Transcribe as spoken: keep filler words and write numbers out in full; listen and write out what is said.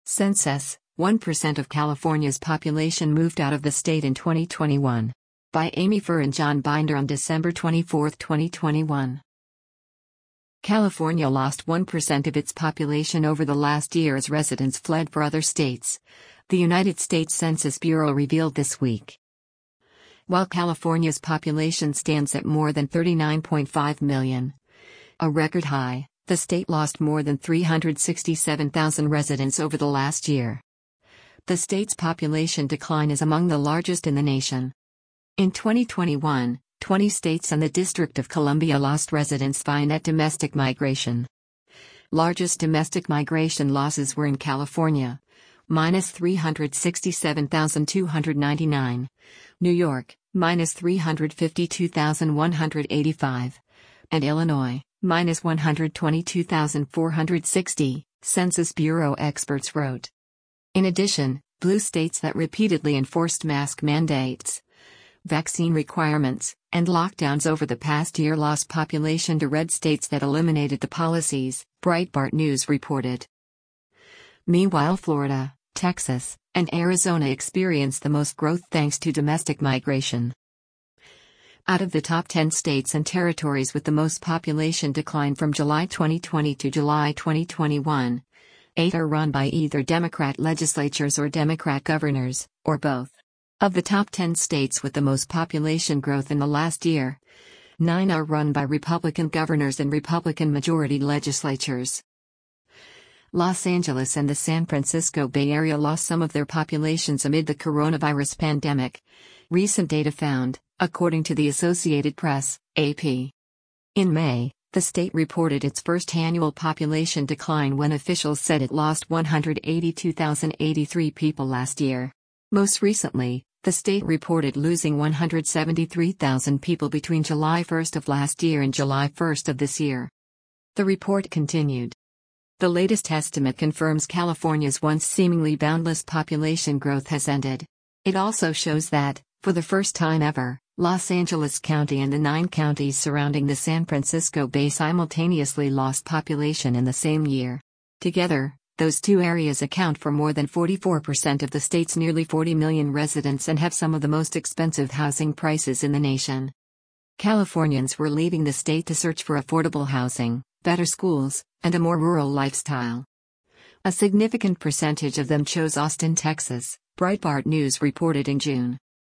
Census: one percent of California's population moved out of the state in twenty twenty-one. By Amy Furr and John Binder on December twenty-fourth, twenty twenty-one. California lost one percent of its population over the last year as residents fled for other states, the United States Census Bureau revealed this week. While California's population stands at more than thirty-nine point five million, a record high, the state lost more than three hundred sixty-seven thousand residents over the last year. The state's population decline is among the largest in the nation. In twenty twenty-one, twenty states and the District of Columbia lost residents via net domestic migration. Largest domestic migration losses were in California, minus three hundred sixty-seven thousand two hundred ninety-nine, New York, minus three hundred fifty-two thousand one hundred eighty-five, and Illinois, minus one hundred twenty-two thousand four hundred sixty, Census Bureau experts wrote. In addition, blue states that repeatedly enforced mask mandates, vaccine requirements, and lockdowns over the past year lost population to red states that eliminated the policies, Breitbart News reported. Meanwhile, Florida, Texas, and Arizona experienced the most growth thanks to domestic migration. Out of the top ten states and territories with the most population decline from July twenty twenty to July twenty twenty-one, eight are run by either Democrat legislatures or Democrat governors, or both. Of the top ten states with the most population growth in the last year, nine are run by Republican governors and Republican-majority legislatures. Los Angeles and the San Francisco Bay Area lost some of their populations amid the coronavirus pandemic, recent data found, according to the Associated Press, A P. In May, the state reported its first annual population decline when officials said it lost one hundred eighty-two thousand eighty-three people last year. Most recently, the state reported losing one hundred seventy-three thousand people between July first of last year and July first of this year. The report continued. The latest estimate confirms California's once seemingly boundless population growth has ended. It also shows that, for the first time ever, Los Angeles County and the nine counties surrounding the San Francisco Bay simultaneously lost population in the same year. Together, those two areas account for more than forty-four percent of the state's nearly forty million residents and have some of the most expensive housing prices in the nation. Californians were leaving the state to search for affordable housing, better schools, and a more rural lifestyle. A significant percentage of them chose Austin, Texas, Breitbart News reported in June.